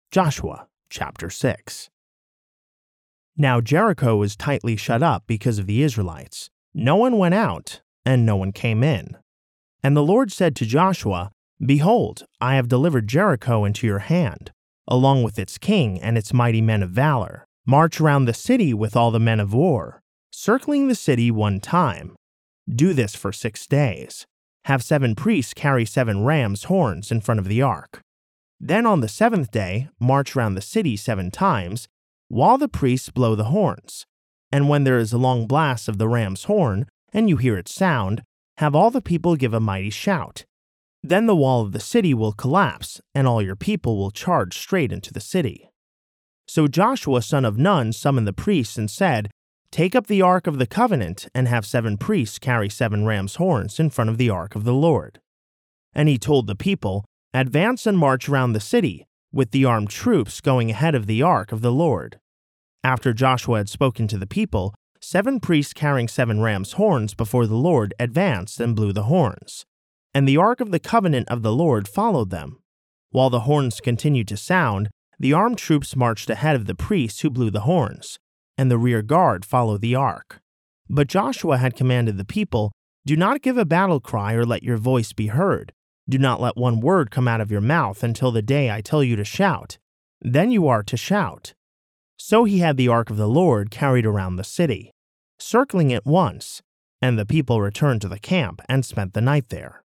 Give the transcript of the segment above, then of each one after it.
Joshua chapter 6. Now Jericho was tightly shut up because of the Israelites. No one went out, and no one came in. And the Lord said to Joshua, Behold, I have delivered Jericho into your hand, along with its king and its mighty men of valor. March around the city with all the men of war, circling the city one time. Do this for 6 days. Have 7 priests carry 7 rams' horns in front of the ark. Then on the 7th day, march round the city 7 times, while the priests blow the horns. And when there is a long blast of the ram's horn, and you hear its sound, have all the people give a mighty shout. Then the wall of the city will collapse, and all your people will charge straight into the city. So Joshua son of Nun summoned the priests and said, Take up the ark of the covenant, and have 7 priests carry 7 rams' horns in front of the ark of the Lord. And he told the people, Advance and march around the city, with the armed troops going ahead of the ark of the Lord. After Joshua had spoken to the people, 7 priests carrying 7 rams' horns before the Lord advanced and blew the horns. And the ark of the covenant of the Lord followed them. While the horns continued to sound, the armed troops marched ahead of the priests who blew the horns, and the rear guard followed the ark. But Joshua had commanded the people, Do not give a battle cry or let your voice be heard. Do not let one word come out of your mouth until the day I tell you to shout. Then you are to shout. So he had the ark of the Lord carried around the city, circling it once, and the people returned to the camp and spent the night there.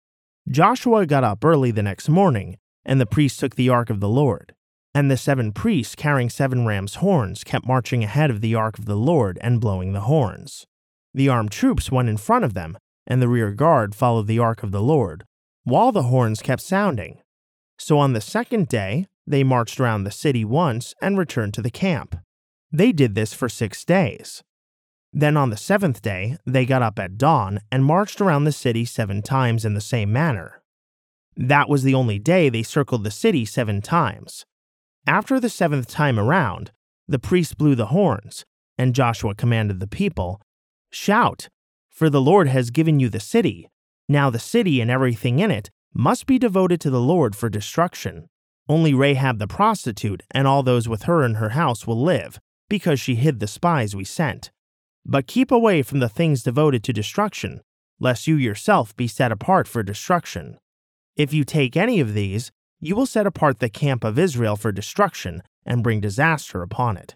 Joshua got up early the next morning, and the priests took the ark of the Lord. And the 7 priests carrying 7 rams' horns kept marching ahead of the ark of the Lord and blowing the horns. The armed troops went in front of them, and the rear guard followed the ark of the Lord, while the horns kept sounding. So on the 2nd day, they marched around the city once and returned to the camp. They did this for 6 days. Then on the 7th day, they got up at dawn and marched around the city 7 times in the same manner. That was the only day they circled the city 7 times. After the 7th time around, the priests blew the horns, and Joshua commanded the people, Shout, for the Lord has given you the city. Now the city and everything in it must be devoted to the Lord for destruction. Only Rahab the prostitute and all those with her in her house will live, because she hid the spies we sent. But keep away from the things devoted to destruction, lest you yourself be set apart for destruction. If you take any of these, you will set apart the camp of Israel for destruction and bring disaster upon it.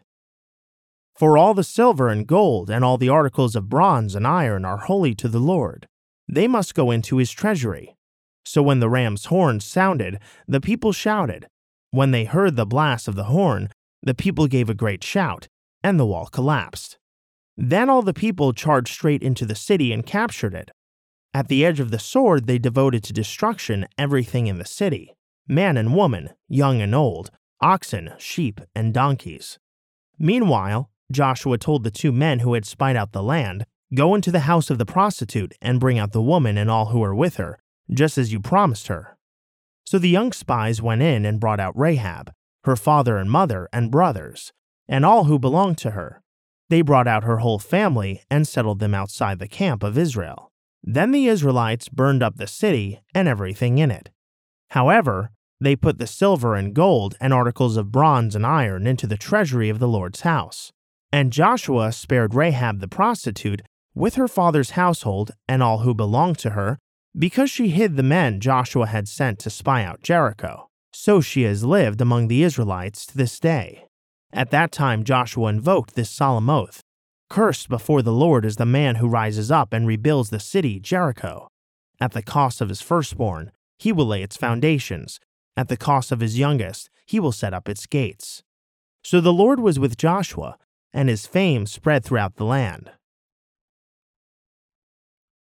For all the silver and gold and all the articles of bronze and iron are holy to the Lord. They must go into his treasury. So when the ram's horn sounded, the people shouted. When they heard the blast of the horn, the people gave a great shout, and the wall collapsed. Then all the people charged straight into the city and captured it. At the edge of the sword they devoted to destruction everything in the city, man and woman, young and old, oxen, sheep, and donkeys. Meanwhile, Joshua told the 2 men who had spied out the land, Go into the house of the prostitute and bring out the woman and all who are with her, just as you promised her. So the young spies went in and brought out Rahab, her father and mother and brothers, and all who belonged to her. They brought out her whole family and settled them outside the camp of Israel. Then the Israelites burned up the city and everything in it. However, they put the silver and gold and articles of bronze and iron into the treasury of the Lord's house. And Joshua spared Rahab the prostitute with her father's household and all who belonged to her, because she hid the men Joshua had sent to spy out Jericho. So she has lived among the Israelites to this day. At that time Joshua invoked this solemn oath, Cursed before the Lord is the man who rises up and rebuilds the city Jericho. At the cost of his firstborn, he will lay its foundations. At the cost of his youngest, he will set up its gates. So the Lord was with Joshua, and his fame spread throughout the land.